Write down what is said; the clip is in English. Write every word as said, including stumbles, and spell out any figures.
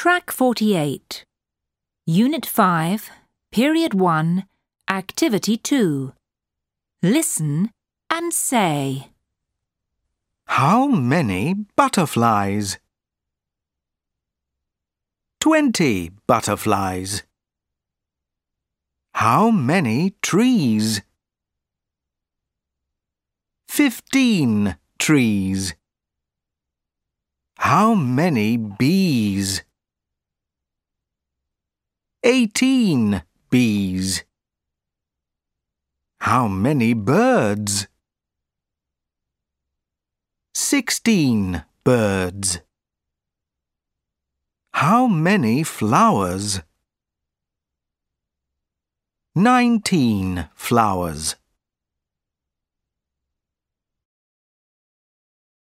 Track forty-eight. Unit five, Period one, Activity two. Listen and say. How many butterflies? Twenty butterflies. How many trees? Fifteen trees. How many bees? Eighteen bees. How many birds? Sixteen birds. How many flowers? Nineteen flowers.